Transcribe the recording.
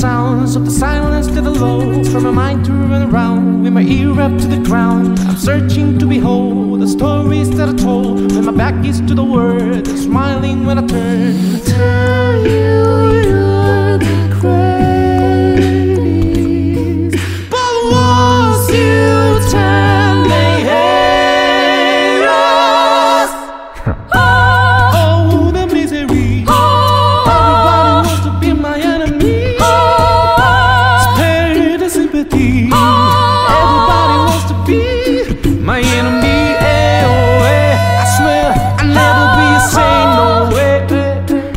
sounds of the silence to the low, for my mind to run around with my ear up to the ground. I'm searching to behold the stories that I told when my back is to the world, and smiling when I turn. Tell you